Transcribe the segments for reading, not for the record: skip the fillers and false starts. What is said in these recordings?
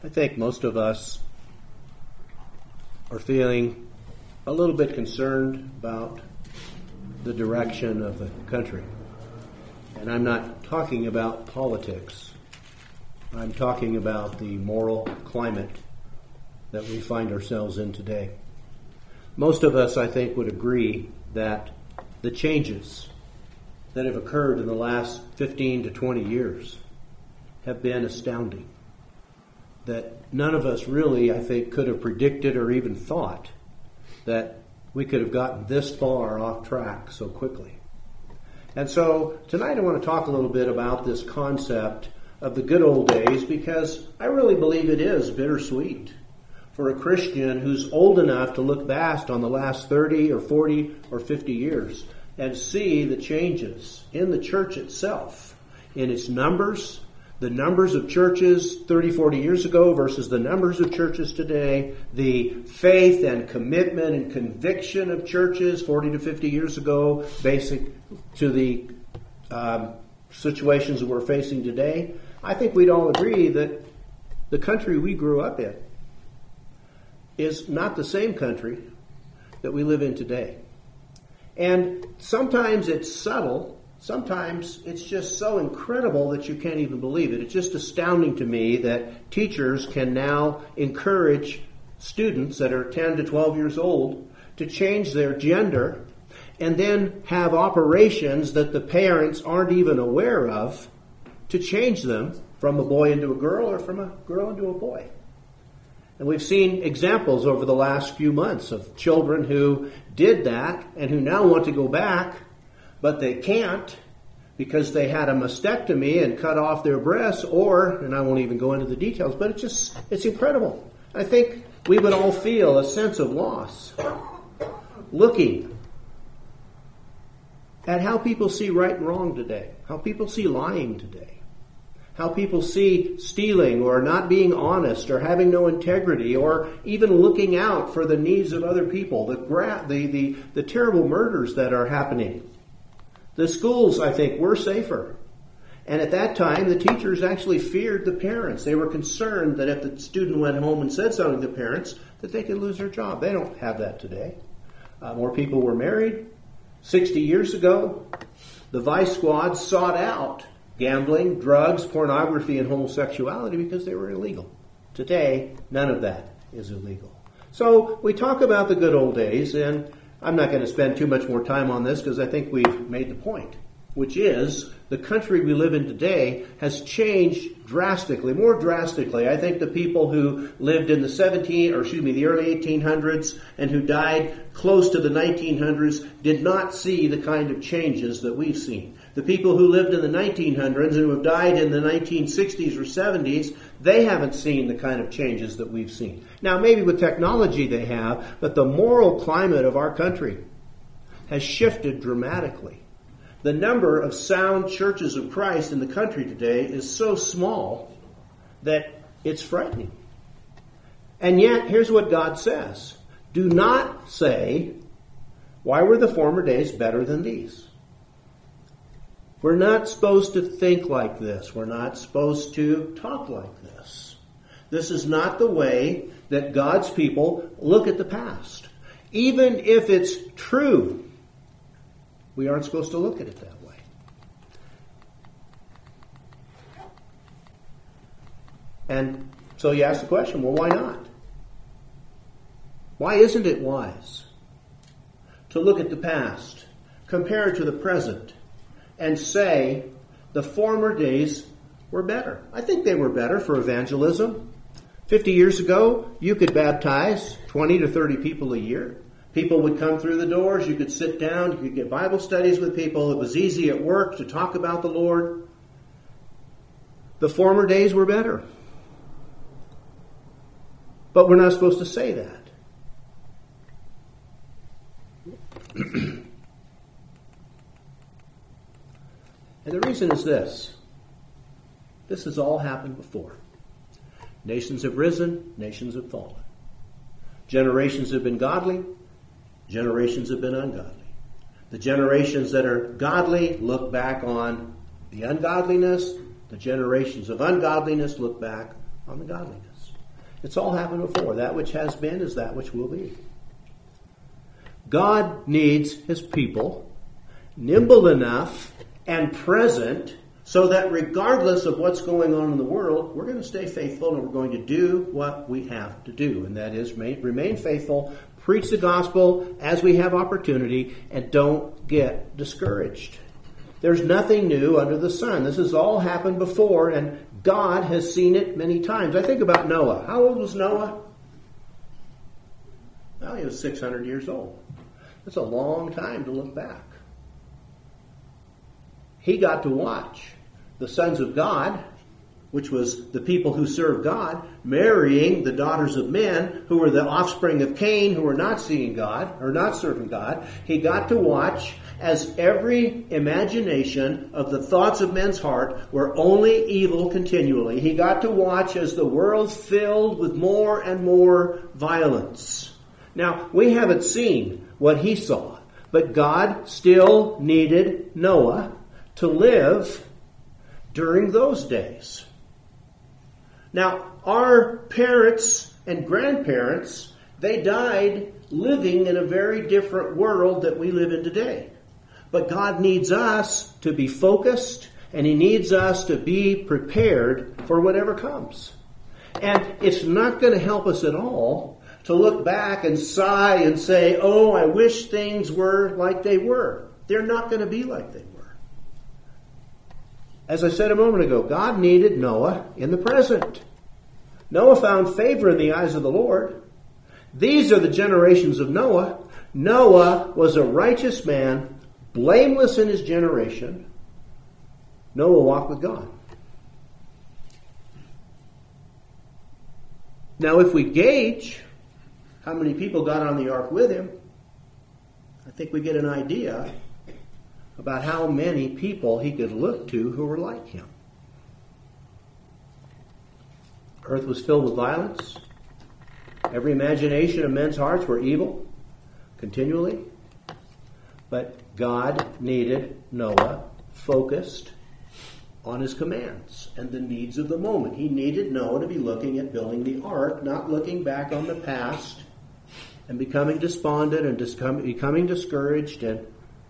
I think most of us are feeling a little bit concerned about the direction of the country. And I'm not talking about politics. I'm talking about the moral climate that we find ourselves in today. Most of us, I think, would agree that the changes that have occurred in the last 15 to 20 years have been astounding. That none of us really, I think, could have predicted or even thought that we could have gotten this far off track so quickly. And so tonight I want to talk a little bit about this concept of the good old days, because I really believe it is bittersweet for a Christian who's old enough to look back on the last 30 or 40 or 50 years and see the changes in the church itself, in its numbers, the numbers of churches 30, 40 years ago versus the numbers of churches today, the faith and commitment and conviction of churches 40 to 50 years ago, basic to the situations that we're facing today. I think we'd all agree that the country we grew up in is not the same country that we live in today. And sometimes it's subtle. Sometimes it's just so incredible that you can't even believe it. It's just astounding to me that teachers can now encourage students that are 10 to 12 years old to change their gender and then have operations that the parents aren't even aware of to change them from a boy into a girl or from a girl into a boy. And we've seen examples over the last few months of children who did that and who now want to go back, but they can't because they had a mastectomy and cut off their breasts, or, and I won't even go into the details, but it's incredible. I think we would all feel a sense of loss looking at how people see right and wrong today, how people see lying today, how people see stealing or not being honest or having no integrity or even looking out for the needs of other people, the terrible murders that are happening. The schools, I think, were safer. And at that time, the teachers actually feared the parents. They were concerned that if the student went home and said something to the parents, that they could lose their job. They don't have that today. More people were married. 60 years ago, the vice squad sought out gambling, drugs, pornography, and homosexuality because they were illegal. Today, none of that is illegal. So we talk about the good old days, and I'm not going to spend too much more time on this because I think we've made the point, which is the country we live in today has changed drastically, more drastically. I think the people who lived in the early 1800s and who died close to the 1900s did not see the kind of changes that we've seen. The people who lived in the 1900s and who have died in the 1960s or 70s, they haven't seen the kind of changes that we've seen. Now, maybe with technology they have, but the moral climate of our country has shifted dramatically. The number of sound churches of Christ in the country today is so small that it's frightening. And yet, here's what God says. Do not say, why were the former days better than these? We're not supposed to think like this. We're not supposed to talk like this. This is not the way that God's people look at the past. Even if it's true, we aren't supposed to look at it that way. And so you ask the question, well, why not? Why isn't it wise to look at the past, compare it to the present, and say the former days were better? I think they were better for evangelism. 50 years ago, you could baptize 20 to 30 people a year. People would come through the doors. You could sit down. You could get Bible studies with people. It was easy at work to talk about the Lord. The former days were better. But we're not supposed to say that. And the reason is this. This has all happened before. Nations have risen, nations have fallen. Generations have been godly, generations have been ungodly. The generations that are godly look back on the ungodliness. The generations of ungodliness look back on the godliness. It's all happened before. That which has been is that which will be. God needs his people nimble enough and present so that regardless of what's going on in the world, we're going to stay faithful and we're going to do what we have to do. And that is remain faithful, preach the gospel as we have opportunity, and don't get discouraged. There's nothing new under the sun. This has all happened before, and God has seen it many times. I think about Noah. How old was Noah? Well, he was 600 years old. That's a long time to look back. He got to watch the sons of God, which was the people who served God, marrying the daughters of men who were the offspring of Cain, who were not seeing God or not serving God. He got to watch as every imagination of the thoughts of men's heart were only evil continually. He got to watch as the world filled with more and more violence. Now, we haven't seen what he saw, but God still needed Noah to live during those days. Now, our parents and grandparents, they died living in a very different world that we live in today. But God needs us to be focused, and he needs us to be prepared for whatever comes. And it's not going to help us at all to look back and sigh and say, oh, I wish things were like they were. They're not going to be like they were. As I said a moment ago, God needed Noah in the present. Noah found favor in the eyes of the Lord. These are the generations of Noah. Noah was a righteous man, blameless in his generation. Noah walked with God. Now, if we gauge how many people got on the ark with him, I think we get an idea about how many people he could look to who were like him. Earth was filled with violence. Every imagination of men's hearts were evil continually. But God needed Noah focused on his commands and the needs of the moment. He needed Noah to be looking at building the ark, not looking back on the past and becoming despondent and becoming discouraged. And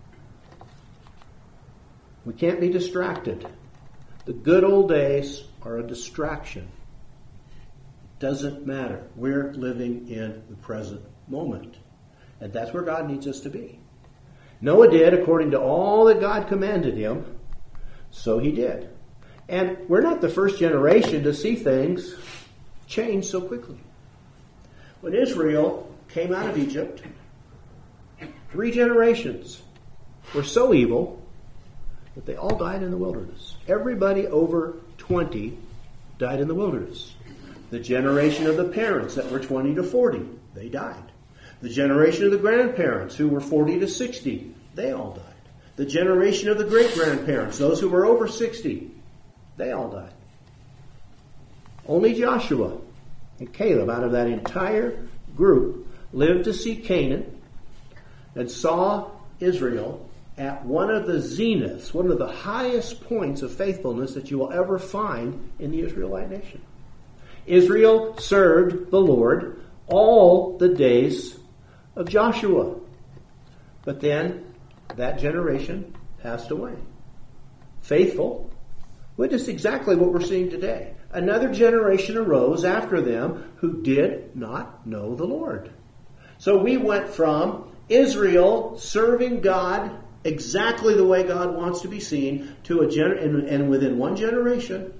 we can't be distracted. The good old days are a distraction. It doesn't matter. We're living in the present moment. And that's where God needs us to be. Noah did according to all that God commanded him, so he did. And we're not the first generation to see things change so quickly. When Israel came out of Egypt, 3 generations were so evil that they all died in the wilderness. Everybody over 20 died in the wilderness. The generation of the parents that were 20 to 40, they died. The generation of the grandparents who were 40 to 60, they all died. The generation of the great-grandparents, those who were over 60, they all died. Only Joshua and Caleb out of that entire group lived to see Canaan and saw Israel at one of the zeniths, one of the highest points of faithfulness that you will ever find in the Israelite nation. Israel served the Lord all the days of Joshua. But then that generation passed away. Faithful. Witness exactly what we're seeing today. Another generation arose after them who did not know the Lord. So we went from Israel serving God exactly the way God wants to be seen to and within one generation,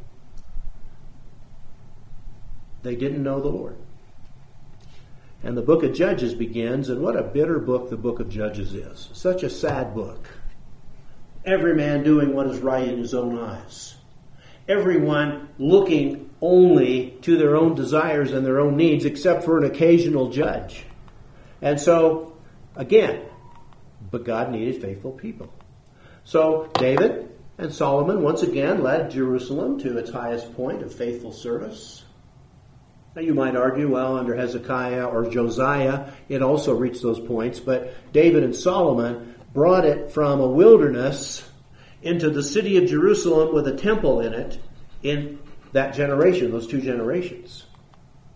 they didn't know the Lord. And the book of Judges begins, and what a bitter book the book of Judges is. Such a sad book. Every man doing what is right in his own eyes. Everyone looking only to their own desires and their own needs, except for an occasional judge. And so, again, but God needed faithful people. So David and Solomon once again led Jerusalem to its highest point of faithful service. Now you might argue, well, under Hezekiah or Josiah, it also reached those points, but David and Solomon brought it from a wilderness into the city of Jerusalem with a temple in it in that generation, those 2 generations.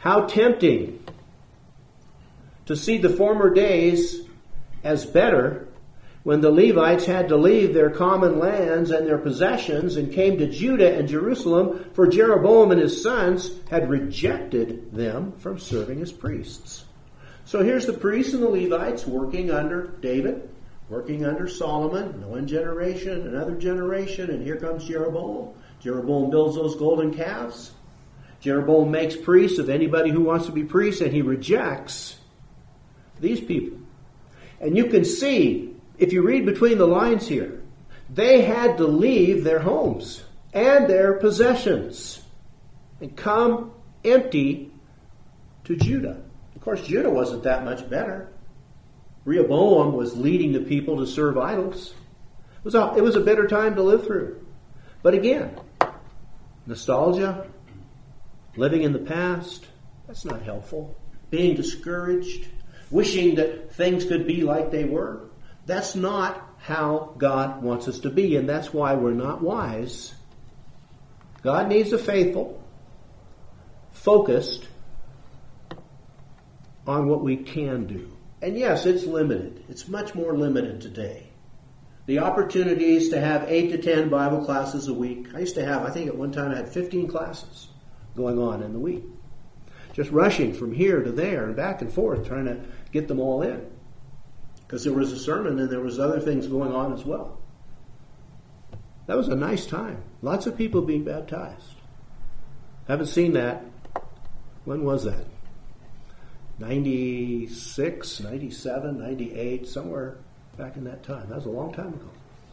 How tempting to see the former days as better when the Levites had to leave their common lands and their possessions and came to Judah and Jerusalem, for Jeroboam and his sons had rejected them from serving as priests. So here's the priests and the Levites working under David, working under Solomon, one generation, another generation, and here comes Jeroboam. Jeroboam builds those golden calves. Jeroboam makes priests of anybody who wants to be priests, and he rejects these people. And you can see, if you read between the lines here, they had to leave their homes and their possessions and come empty to Judah. Of course, Judah wasn't that much better. Rehoboam was leading the people to serve idols. It was a bitter time to live through. But again, nostalgia, living in the past, that's not helpful. Being discouraged, wishing that things could be like they were, that's not how God wants us to be, and that's why we're not wise. God needs a faithful, focused on what we can do. And yes, it's limited. It's much more limited today. The opportunities to have 8 to 10 Bible classes a week. I used to have, I think at one time I had 15 classes going on in the week. Just rushing from here to there and back and forth, trying to get them all in. Because there was a sermon and there was other things going on as well. That was a nice time. Lots of people being baptized. Haven't seen that. When was that? 96, 97, 98, somewhere back in that time. That was a long time ago.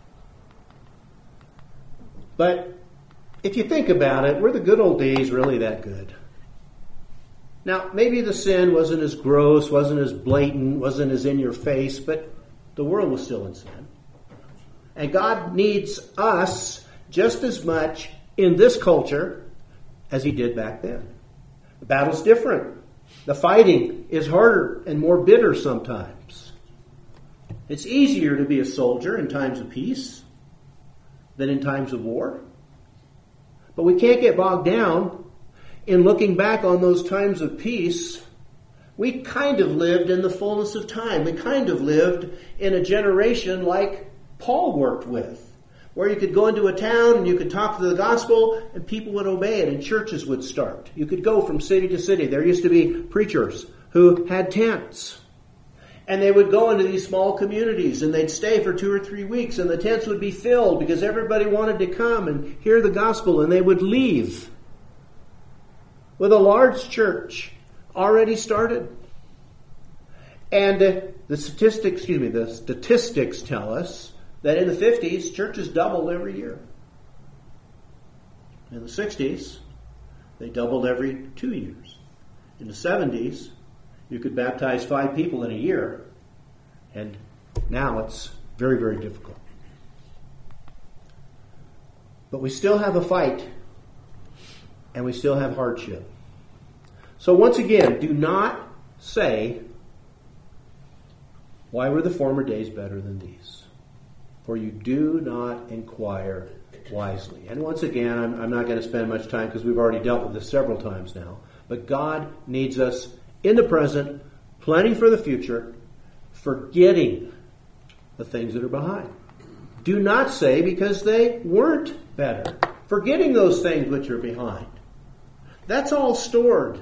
But if you think about it, were the good old days really that good? Now, maybe the sin wasn't as gross, wasn't as blatant, wasn't as in your face, but the world was still in sin. And God needs us just as much in this culture as He did back then. The battle's different. The fighting is harder and more bitter sometimes. It's easier to be a soldier in times of peace than in times of war. But we can't get bogged down in looking back on those times of peace. We kind of lived in the fullness of time. We kind of lived in a generation like Paul worked with, where you could go into a town and you could talk to the gospel and people would obey it and churches would start. You could go from city to city. There used to be preachers who had tents. And they would go into these small communities and they'd stay for 2 or 3 weeks and the tents would be filled because everybody wanted to come and hear the gospel, and they would leave with a large church already started. And the statistics tell us that in the 50s, churches doubled every year. In the 60s, they doubled every 2 years. In the 70s, you could baptize 5 people in a year, and now it's very, very difficult. But we still have a fight, and we still have hardship. So once again, do not say, why were the former days better than these? For you do not inquire wisely. And once again, I'm not going to spend much time because we've already dealt with this several times now. But God needs us in the present, planning for the future, forgetting the things that are behind. Do not say because they weren't better. Forgetting those things which are behind. That's all stored.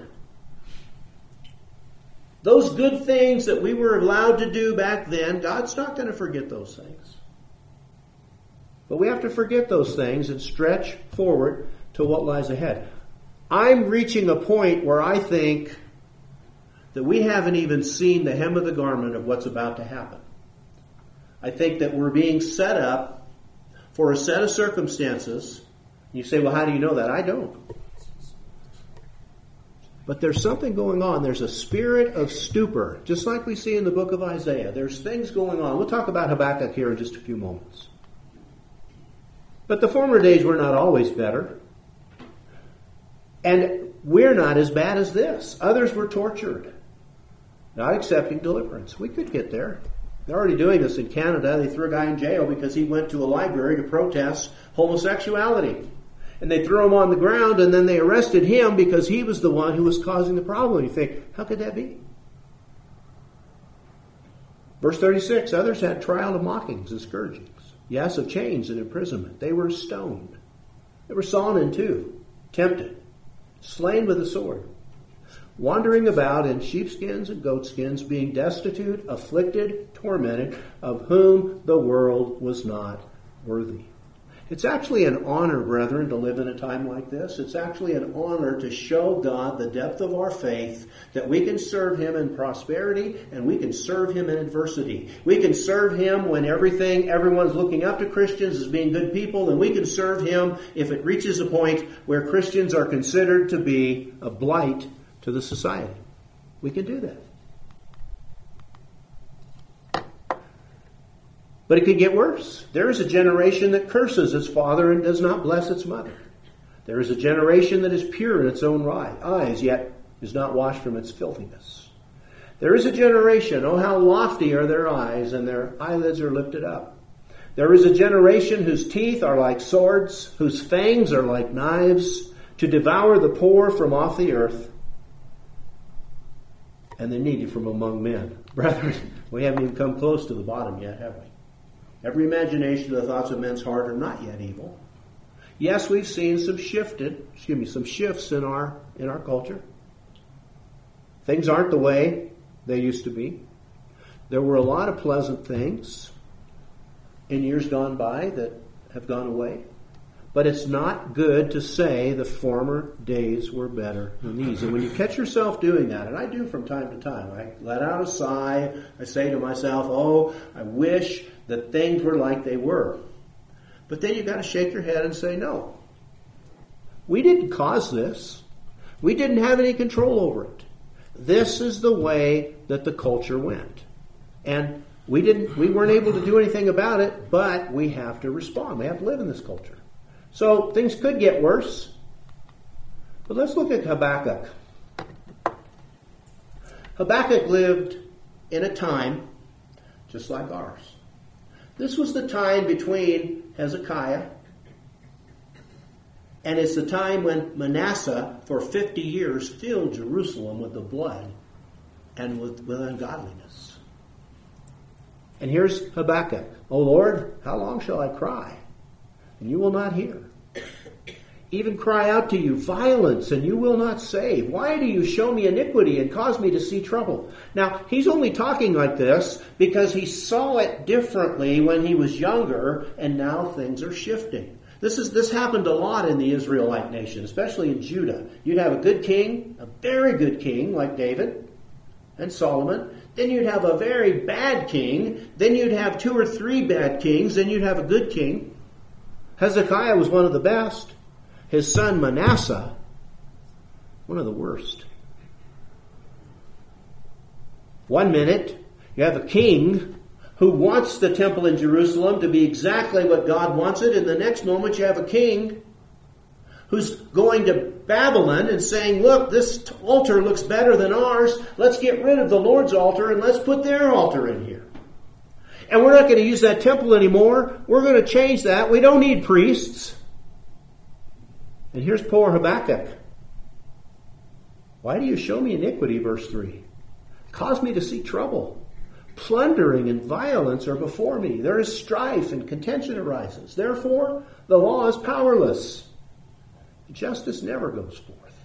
Those good things that we were allowed to do back then, God's not going to forget those things. But we have to forget those things and stretch forward to what lies ahead. I'm reaching a point where I think that we haven't even seen the hem of the garment of what's about to happen. I think that we're being set up for a set of circumstances. You say, well, how do you know that? I don't. But there's something going on. There's a spirit of stupor, just like we see in the book of Isaiah. There's things going on. We'll talk about Habakkuk here in just a few moments. But the former days were not always better. And we're not as bad as this. Others were tortured, not accepting deliverance. We could get there. They're already doing this in Canada. They threw a guy in jail because he went to a library to protest homosexuality. and they threw him on the ground, and then they arrested him because he was the one who was causing the problem. You think, how could that be? Verse 36, others had trial of mockings and scourgings, yes, of chains and imprisonment. They were stoned. They were sawn in two, tempted, slain with a sword, wandering about in sheepskins and goatskins, being destitute, afflicted, tormented, of whom the world was not worthy. It's actually an honor, brethren, to live in a time like this. It's actually an honor to show God the depth of our faith, that we can serve Him in prosperity and we can serve Him in adversity. We can serve Him when everyone's looking up to Christians as being good people, and we can serve Him if it reaches a point where Christians are considered to be a blight to the society. We can do that. But it could get worse. There is a generation that curses its father and does not bless its mother. There is a generation that is pure in its own eyes, yet is not washed from its filthiness. There is a generation, oh how lofty are their eyes, and their eyelids are lifted up. There is a generation whose teeth are like swords, whose fangs are like knives, to devour the poor from off the earth, and the needy from among men. Brethren, we haven't even come close to the bottom yet, have we? Every imagination of the thoughts of men's heart are not yet evil. Yes, we've seen some shifts in our culture. Things aren't the way they used to be. There were a lot of pleasant things in years gone by that have gone away. But it's not good to say the former days were better than these. And when you catch yourself doing that, and I do from time to time, I let out a sigh. I say to myself, oh, I wish that things were like they were. But then you've got to shake your head and say, no. We didn't cause this. We didn't have any control over it. This is the way that the culture went. And we weren't able to do anything about it, but we have to respond. We have to live in this culture. So things could get worse. But let's look at Habakkuk. Habakkuk lived in a time just like ours. This was the time between Hezekiah, and it's the time when Manasseh, for 50 years, filled Jerusalem with the blood and with ungodliness. And here's Habakkuk. O Lord, how long shall I cry? And you will not hear. Even cry out to you violence, and you will not save. Why do you show me iniquity and cause me to see trouble? Now, he's only talking like this because he saw it differently when he was younger, and now things are shifting. This happened a lot in the Israelite nation, especially in Judah. You'd have a good king, a very good king like David and Solomon. Then you'd have a very bad king. Then you'd have 2 or 3 bad kings. Then you'd have a good king. Hezekiah was one of the best. His son Manasseh, one of the worst. One minute, you have a king who wants the temple in Jerusalem to be exactly what God wants it. And the next moment, you have a king who's going to Babylon and saying, look, this altar looks better than ours. Let's get rid of the Lord's altar and let's put their altar in here. And we're not going to use that temple anymore. We're going to change that. We don't need priests. And here's poor Habakkuk. Why do you show me iniquity, verse 3? Cause me to see trouble. Plundering and violence are before me. There is strife and contention arises. Therefore, the law is powerless. Justice never goes forth.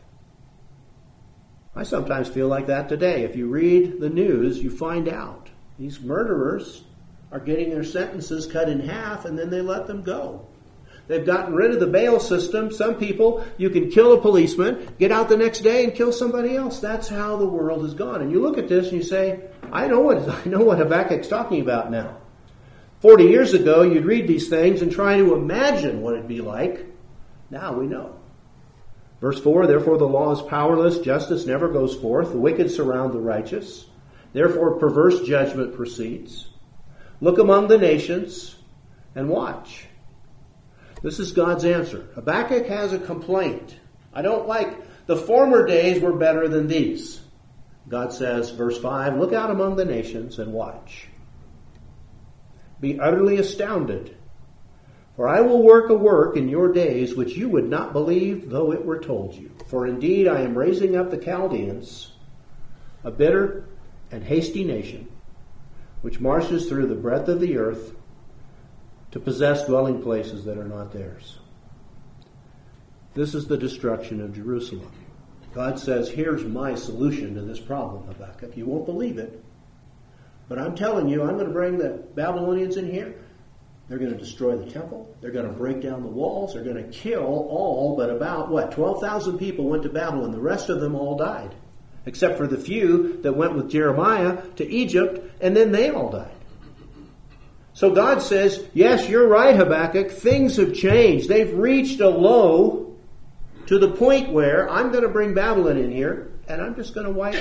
I sometimes feel like that today. If you read the news, you find out these murderers are getting their sentences cut in half, and then they let them go. They've gotten rid of the bail system. Some people, you can kill a policeman, get out the next day and kill somebody else. That's how the world has gone. And you look at this and you say, I know what Habakkuk's talking about now. 40 years ago, you'd read these things and try to imagine what it'd be like. Now we know. Verse 4, therefore the law is powerless, justice never goes forth, the wicked surround the righteous. Therefore perverse judgment proceeds. Look among the nations and watch. This is God's answer. Habakkuk has a complaint. I don't like, the former days were better than these. God says, verse 5, look out among the nations and watch. Be utterly astounded, For I will work a work in your days which you would not believe, though it were told you. For indeed I am raising up the Chaldeans, a bitter and hasty nation, which marches through the breadth of the earth to possess dwelling places that are not theirs. This is the destruction of Jerusalem. God says, here's my solution to this problem, Habakkuk. You won't believe it, but I'm telling you, I'm going to bring the Babylonians in here. They're going to destroy the temple. They're going to break down the walls. They're going to kill all but about, 12,000 people went to Babylon. The rest of them all died, except for the few that went with Jeremiah to Egypt, and then they all died. So God says, yes, you're right, Habakkuk. Things have changed. They've reached a low to the point where I'm going to bring Babylon in here, and I'm just going to wipe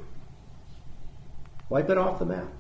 it off the map.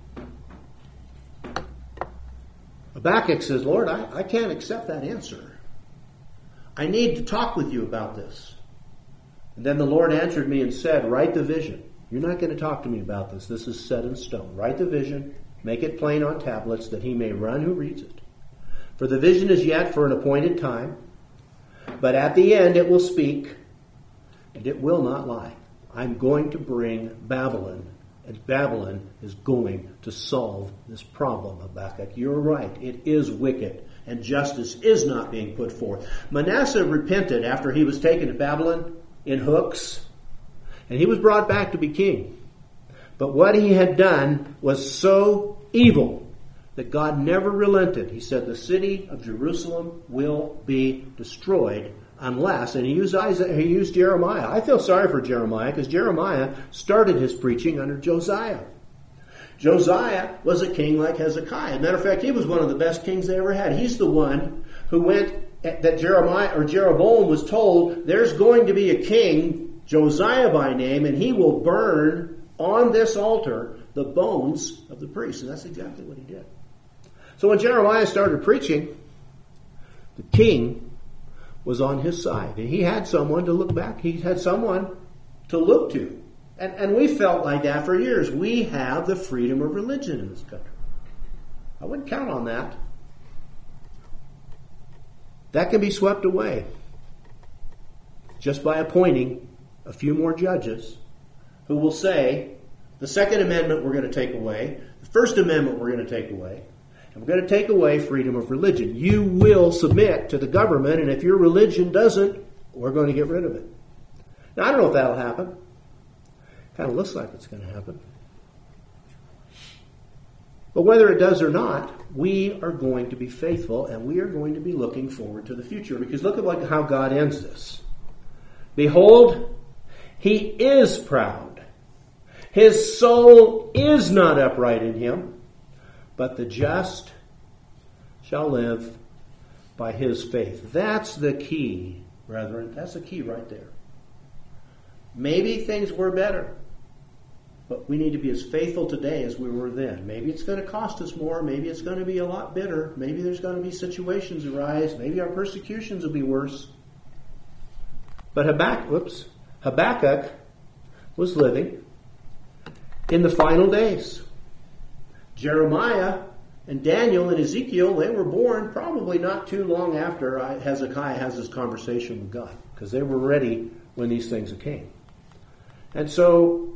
Habakkuk says, Lord, I can't accept that answer. I need to talk with you about this. And then the Lord answered me and said, write the vision. You're not going to talk to me about this. This is set in stone. Write the vision. Make it plain on tablets that he may run who reads it. For the vision is yet for an appointed time, but at the end it will speak, and it will not lie. I'm going to bring Babylon, and Babylon is going to solve this problem, Habakkuk. You're right. It is wicked, and justice is not being put forth. Manasseh repented after he was taken to Babylon in hooks, and he was brought back to be king. But what he had done was so evil that God never relented. He said the city of Jerusalem will be destroyed unless, and he used Jeremiah. I feel sorry for Jeremiah because Jeremiah started his preaching under Josiah. Josiah was a king like Hezekiah. Matter of fact, he was one of the best kings they ever had. He's the one who that Jeroboam was told, there's going to be a king, Josiah by name, and he will burn on this altar the bones of the priests. And that's exactly what he did. So when Jeremiah started preaching, the king was on his side. And he had someone to look back. He had someone to look to. And we felt like that for years. We have the freedom of religion in this country. I wouldn't count on that. That can be swept away just by appointing a few more judges who will say, the Second Amendment we're going to take away, the First Amendment we're going to take away, and we're going to take away freedom of religion. You will submit to the government, and if your religion doesn't, we're going to get rid of it. Now, I don't know if that'll happen. Kind of looks like it's going to happen. But whether it does or not, we are going to be faithful, and we are going to be looking forward to the future. Because look at how God ends this. Behold, he is proud. His soul is not upright in him, but the just shall live by his faith. That's the key, brethren. That's the key right there. Maybe things were better, but we need to be as faithful today as we were then. Maybe it's going to cost us more. Maybe it's going to be a lot bitter. Maybe there's going to be situations arise. Maybe our persecutions will be worse. But Habakkuk was living in the final days. Jeremiah and Daniel and Ezekiel, they were born probably not too long after Hezekiah has this conversation with God, because they were ready when these things came. And so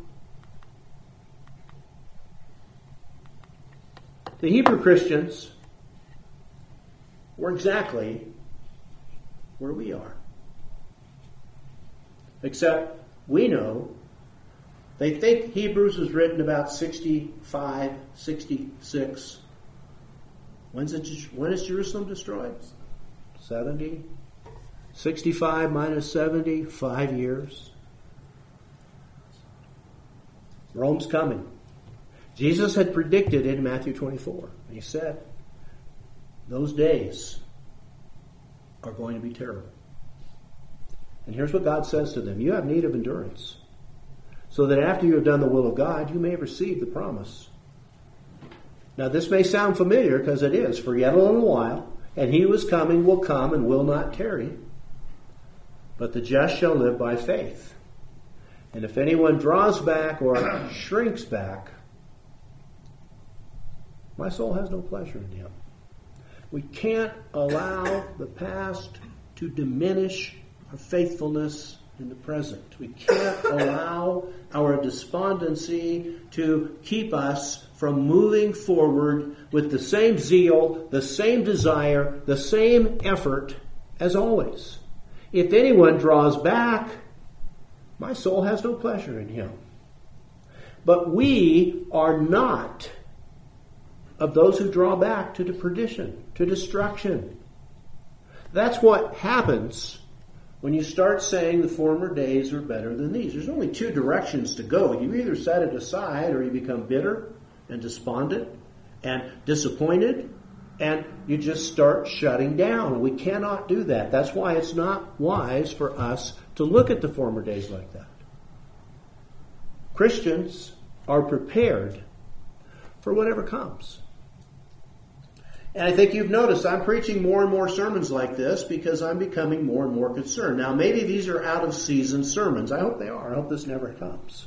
the Hebrew Christians were exactly where we are. Except we know they think Hebrews was written about 65, 66. When is Jerusalem destroyed? 70. 65 minus 70, 5 years. Rome's coming. Jesus had predicted it in Matthew 24. He said, those days are going to be terrible. And here's what God says to them. You have need of endurance, so that after you have done the will of God, you may receive the promise. Now this may sound familiar, because it is. For yet a little while, and he who is coming will come and will not tarry. But the just shall live by faith. And if anyone draws back or shrinks back, my soul has no pleasure in him. We can't allow the past to diminish our faithfulness in the present. We can't allow our despondency to keep us from moving forward with the same zeal, the same desire, the same effort as always. If anyone draws back, my soul has no pleasure in him. But we are not of those who draw back to perdition, to destruction. That's what happens when you start saying the former days are better than these. There's only two directions to go. You either set it aside or you become bitter and despondent and disappointed, and you just start shutting down. We cannot do that. That's why it's not wise for us to look at the former days like that. Christians are prepared for whatever comes. And I think you've noticed I'm preaching more and more sermons like this because I'm becoming more and more concerned. Now, maybe these are out of season sermons. I hope they are. I hope this never comes.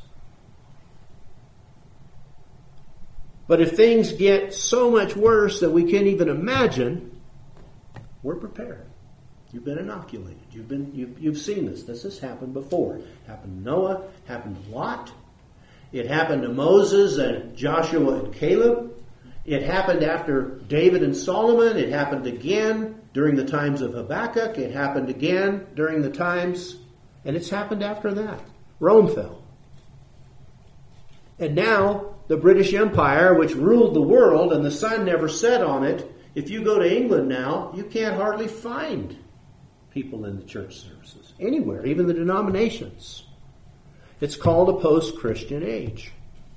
But if things get so much worse than we can't even imagine, we're prepared. You've been inoculated. You've seen this. This has happened before. It happened to Noah. Happened to Lot. It happened to Moses and Joshua and Caleb. It happened after David and Solomon. It happened again during the times of Habakkuk. It happened again during the times, and it's happened after that. Rome fell. And now the British Empire, which ruled the world and the sun never set on it, if you go to England now, you can't hardly find people in the church services anywhere, even the denominations. It's called a post-Christian age.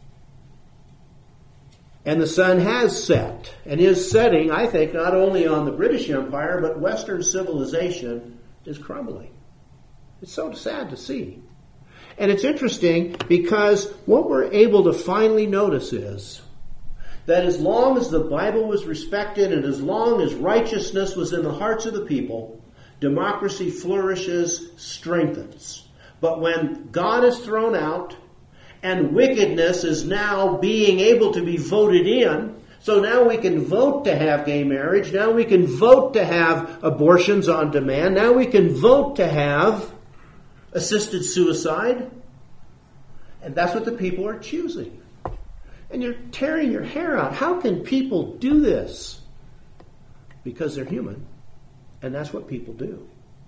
And the sun has set, and is setting, I think, not only on the British Empire, but Western civilization is crumbling. It's so sad to see. And it's interesting because what we're able to finally notice is that as long as the Bible was respected and as long as righteousness was in the hearts of the people, democracy flourishes, strengthens. But when God is thrown out, and wickedness is now being able to be voted in. So now we can vote to have gay marriage. Now we can vote to have abortions on demand. Now we can vote to have assisted suicide. And that's what the people are choosing. And you're tearing your hair out. How can people do this? Because they're human. And that's what people do.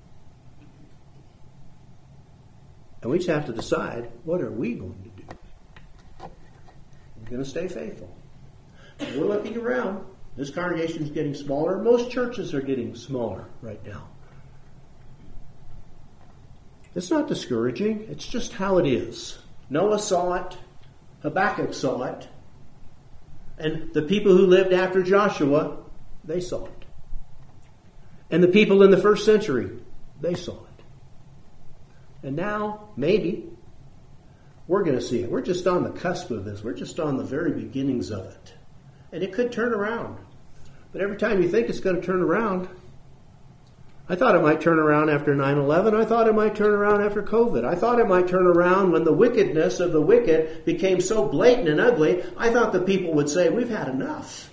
And we just have to decide, what are we going to do? We're going to stay faithful. We're looking around. This congregation is getting smaller. Most churches are getting smaller right now. It's not discouraging. It's just how it is. Noah saw it. Habakkuk saw it. And the people who lived after Joshua, they saw it. And the people in the first century, they saw it. And now, maybe, we're going to see it. We're just on the cusp of this. We're just on the very beginnings of it. And it could turn around. But every time you think it's going to turn around, I thought it might turn around after 9/11. I thought it might turn around after COVID. I thought it might turn around when the wickedness of the wicked became so blatant and ugly. I thought the people would say, we've had enough.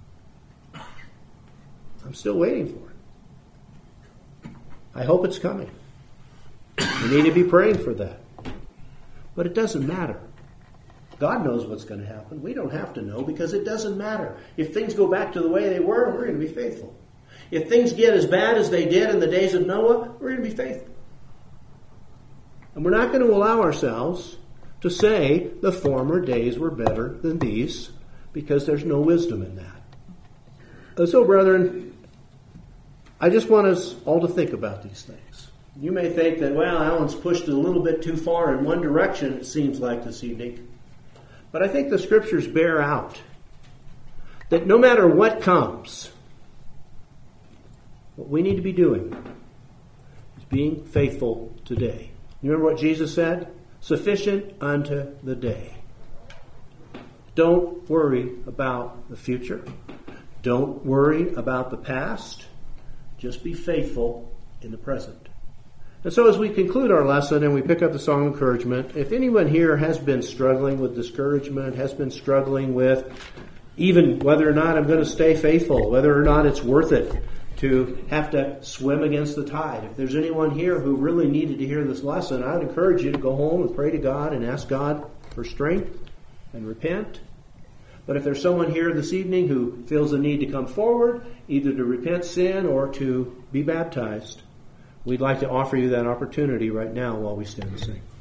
I'm still waiting for it. I hope it's coming. We need to be praying for that. But it doesn't matter. God knows what's going to happen. We don't have to know because it doesn't matter. If things go back to the way they were, we're going to be faithful. If things get as bad as they did in the days of Noah, we're going to be faithful. And we're not going to allow ourselves to say the former days were better than these because there's no wisdom in that. So, brethren, I just want us all to think about these things. You may think that, well, Alan's pushed it a little bit too far in one direction, it seems like this evening. But I think the Scriptures bear out that no matter what comes, what we need to be doing is being faithful today. You remember what Jesus said? Sufficient unto the day. Don't worry about the future. Don't worry about the past. Just be faithful in the present. And so as we conclude our lesson and we pick up the song of encouragement, if anyone here has been struggling with discouragement, has been struggling with even whether or not I'm going to stay faithful, whether or not it's worth it to have to swim against the tide. If there's anyone here who really needed to hear this lesson, I would encourage you to go home and pray to God and ask God for strength and repent. But if there's someone here this evening who feels the need to come forward, either to repent sin or to be baptized, we'd like to offer you that opportunity right now while we stand and sing.